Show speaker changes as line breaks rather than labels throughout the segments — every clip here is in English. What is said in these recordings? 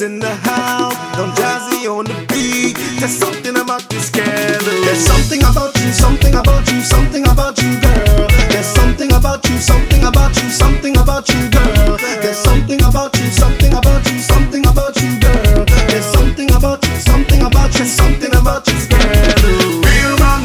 in the house, Don Jazzy on the beat. There's something about this girl. There's something about you, something about you, something about you, girl. There's something about you, something about you, something about you, girl. There's something about you, something about you, something about you, girl. There's something about you, something about you, something about you, girl. Real man,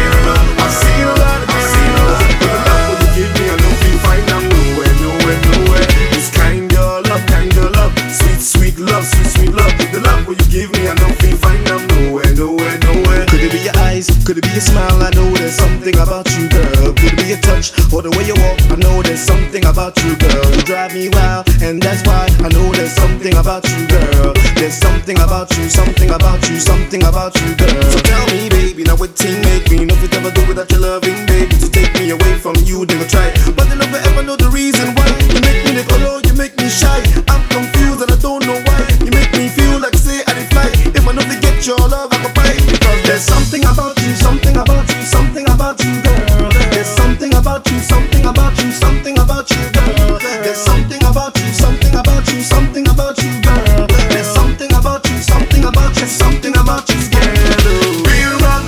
I've seen a lot, I've seen a lot. But the love what you give me, I know we find I'm nowhere, nowhere, nowhere. It's kind of love, sweet, sweet love, sweet, sweet love. The love what you give me, I know we find I'm nowhere, nowhere, nowhere. Could it be your eyes? Could it be your smile? I know there's something about you, girl. Could it be your touch or the way you walk? I know there's something about you, girl. You drive me wild, and that's why I know there's something about you, girl. There's something about you, something about you, something about you, girl. So tell me, baby, now what thing make me know if you ever do without your loving, baby? To take me away from you, they will try, but they never ever know the reason why. You make me look low, you make me shy. I'm confused and I don't know why. You make me feel like say I did fly. If I know to get your love, I can fight. Because there's something about you, something about you, something about you, girl. There's something about you, something about you, something about you, girl. There's something about you, something about you, something about you, girl. There's something about you, something about you, something about you, girl. Real man,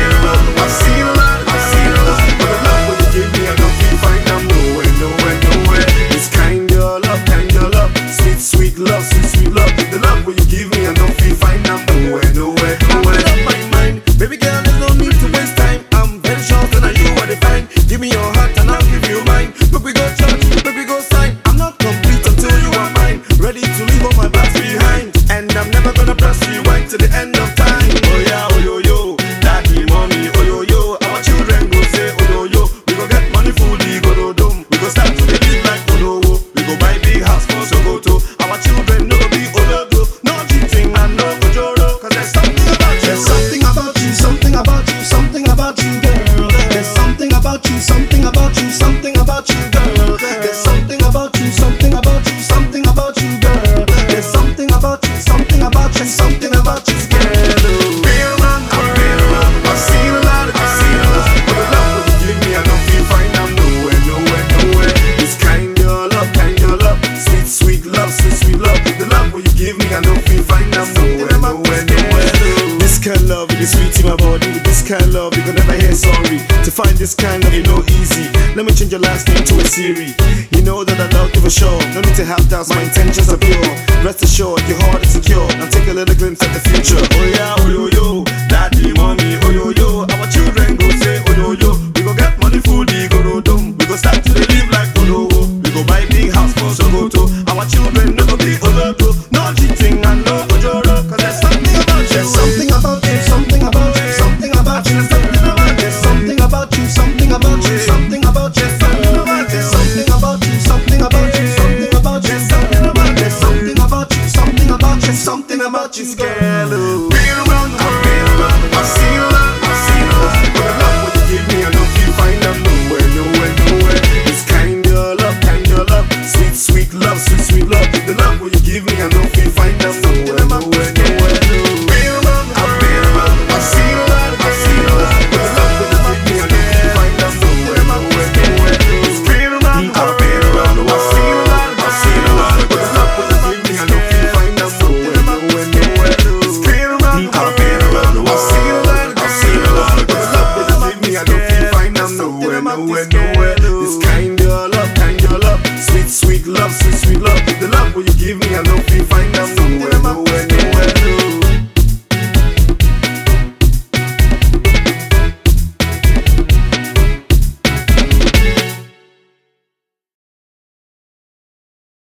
I've seen a lot, I've seen a lot. But the love what you give me, I don't feel fine. I'm nowhere, nowhere, nowhere. It's kind of love, sweet, sweet love, sweet, sweet love. The love what you give me, I don't feel fine. I'm nowhere, nowhere, nowhere. Out of my mind, baby girl, there's no need to waste time. I'm very sure that you are divine. Give me your heart and I'll give you mine. Look, we go church, look, we go sign. I'm not complete until you are mine. Ready to leave all my bags behind, and I'm never gonna press rewind to the end of time. Oh yeah, oh yo yo, daddy, mommy, oh yo yo. Our children go say oh yo yo. We go get money, food, we go do dum. We go start to live like Odowo. We go buy big house for Sokoto. Our children no go be Olodo. No cheating and no ojoro. Cause there's something about you. There's something about you, something about you, something about you, girl. There's something about you, something about you, something about you, girl. There's something about you, something about you, something about you, girl. There's something about you, something about you, something about you, girl. Real man, I've seen a lot, I've seen a lot. But the love what you give me, I don't feel fine. I'm nowhere, nowhere, nowhere. It's kind of love, sweet, sweet love, sweet, sweet love. The love what you give me, I don't feel fine. I'm nowhere, nowhere, nowhere. This kind of love is sweet in my body. With this kind of love, you can never hear sorry. To find this kind of, you know, easy. Let me change your last name to a Siri. You know that I love you for sure. No need to have doubts, my intentions are pure. Rest assured, your heart is secure. Now take a little glimpse at the future. Oh yeah, oh yo yo, daddy, mommy, oh yo yo. Our children go say oh yo yo. We go get money, food, we go do dum. We go start to live like Odowo. We go buy big house for Sokoto. Our children no go be Olodo. No cheating and no ojoro. Cause there's something about you. There's something about you, something about you, something about you, something about you. There's something about you, something about you, something about you, something about you. There's something about you, something about you, something about you, something about you. There's something about you, something about you, something about you, girl. Real man, I've seen a lot, I've seen a lot. But the love what you give me, I don't feel fine. I'm nowhere, nowhere, nowhere. It's kind of love, sweet, sweet love, sweet, sweet love. The love what you give me, I don't feel fine. I'm nowhere, nowhere, nowhere. Real man, I've seen a lot, I've seen a lot. But the love what you give me, I don't feel fine. I'm nowhere, nowhere, nowhere. It's real man, I've seen a lot, I've seen a lot. But the love what you give me, I don't feel fine. I'm nowhere, nowhere, nowhere. It's real man, I've seen a lot, I've seen a lot. But the love what you give me, I don't feel fine. I'm nowhere, nowhere, nowhere.